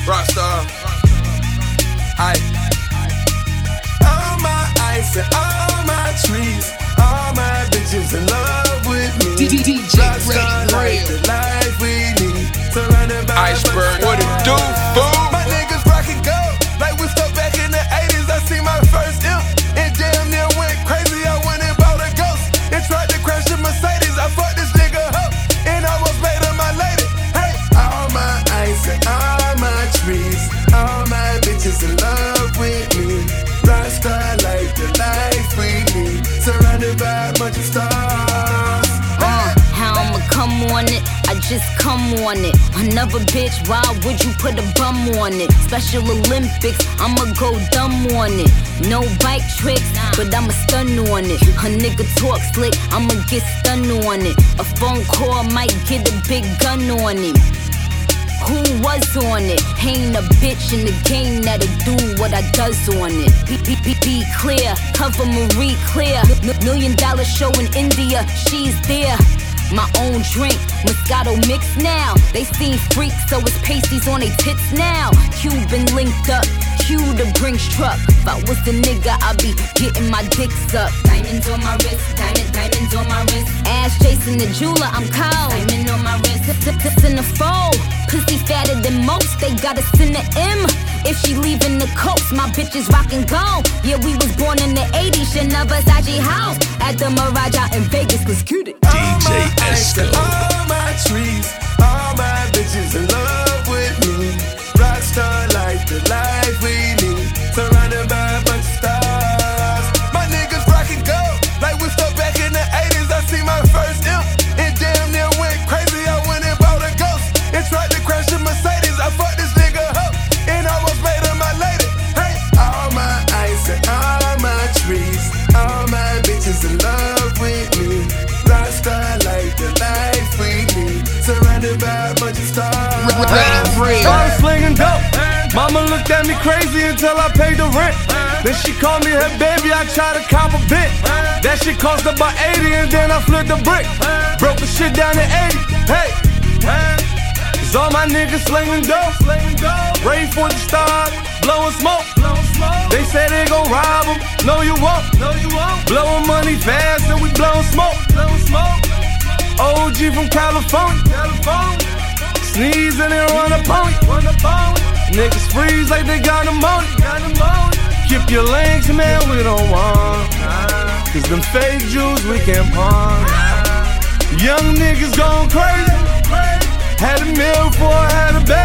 Rockstar. Aye. All my ice and all my trees, all my bitches in love with me. DJ Rockstar like the life we need. Surrounded by Iceberg, what it do, fool? My niggas rockin' gold, like we stuck back in the 80s. I see my first imp, and damn near went crazy. I went and bought a ghost, and tried to crash a Mercedes. I fucked this nigga up, and almost made her my lady. Hey, all my ice and all my trees, all my bitches in love with me. Rockstar like the life we need, surrounded by a bunch of stars. How I'ma come on it? I just come on it. Another bitch, why would you put a bum on it? Special Olympics, I'ma go dumb on it. No bike tricks, but I'ma stun on it. A nigga talk slick, I'ma get stunned on it. A phone call might get a big gun on him. Who was on it? Ain't a bitch in the game that'll do what I does on it. Be clear, cover Marie Clear. $1 million show in India, she's there. My own drink, Moscato mix now. They seen freaks, so it's pasties on they tits now. Cuban linked up, Q the Brinks truck. If I was the nigga, I'd be getting my dicks up. Diamonds on my wrist, diamonds on my wrist. Ass Jason the jeweler, I'm cold. Diamond on my wrist, tips in the fold. Pussy fatter than most, they gotta send the M. If she leaving the coast, my bitches rock and go. Yeah, we was born in the 80s, Chanel Versace house. At the Mirage out in Vegas, let's cute it. DJ Esco. All my trees, all my bitches in love with me. Rockstar like the life we need, surrounded by a bunch of stars. My niggas rockin' gold, like we stuck back in the 80s. I see my first imp, and damn near went crazy. I went and bought a ghost, and tried to crash a Mercedes. I fucked this nigga up, and almost made her my lady. Hey, all my ice and all my trees, all my bitches in love with me. Rockstar like the life we need, surrounded by a bunch of stars. Started slinging dope. Mama looked at me crazy until I paid the rent. Then she called me her baby, I tried to cop a bit. That shit cost about 80 and then I flipped the brick. Broke the shit down to 80. Hey, cause all my niggas slinging dope. Ready for the start, blowing smoke. They say they gon' rob them, no you won't. Blowing money fast and we blowing smoke. OG from California. Sneeze and then run up on you. Niggas freeze like they got pneumonia. Keep your legs, man, we don't want. Cause them fake Jews we can't pawn. Young niggas going crazy. Had a meal before I had a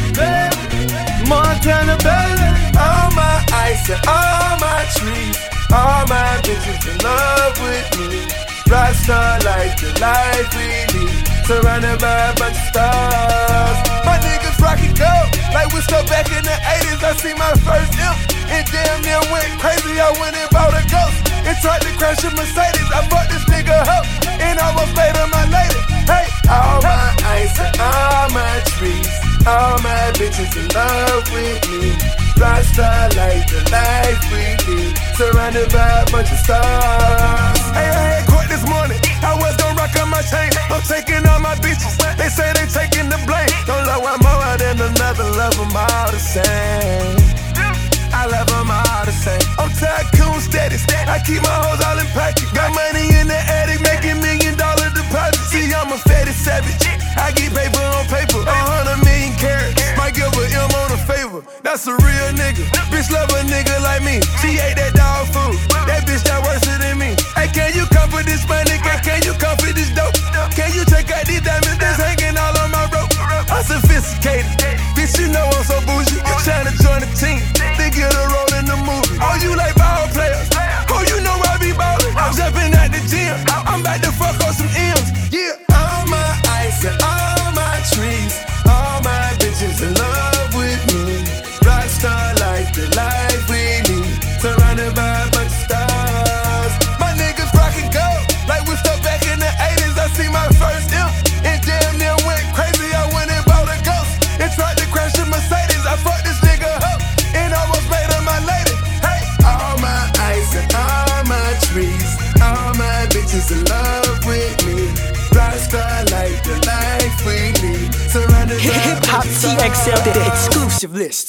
baby. Montana baby. All my ice and all my trees, all my bitches in love with me. Rockstar like the life we lead, surrounded by a bunch of stars. My niggas rockin' gold, like we stuck back in the 80s. I see my first imp, and damn near went crazy. I went and bought a ghost, and tried to crash a Mercedes. I fucked this nigga up, and almost made her my lady. Hey, all my ice and all my trees, all my bitches in love with me. Rockstar like the life we lead, surrounded by a bunch of stars. Hey, I had court this morning, I was gon' rock on my chain. I'm taking all my bitches, they say they taking the blame. Don't love one more than another, love them all the same. I love them all the same. I'm tycoon status, I keep my hoes all in pocket. Got money in the attic, making $1 million deposits. See, I'm a fatty savage, I get paper on paper, 100 million carats. Might give a M on a favor, that's a real nigga. Bitch love a nigga like me, she ate that dog food. That bitch that worse than me. Hey, can you come for this money? Can you come for this dope? Can you check out these diamonds that's hanging all on my rope? I'm sophisticated, bitch, you know I'm so bougie. Tryna join the team, they get a role in the movie. Oh, you like ball players? Oh, you know I be ballin'. I'm jumping at the gym, I'm about to fuck on some M's. Yeah, all my ice and all my trees, all my bitches in love with me. Rockstar like the life we lead, surrounded by a bunch of stars. My niggas rockin' gold, like we stuck back in the Hip Hop TXL, the exclusive list.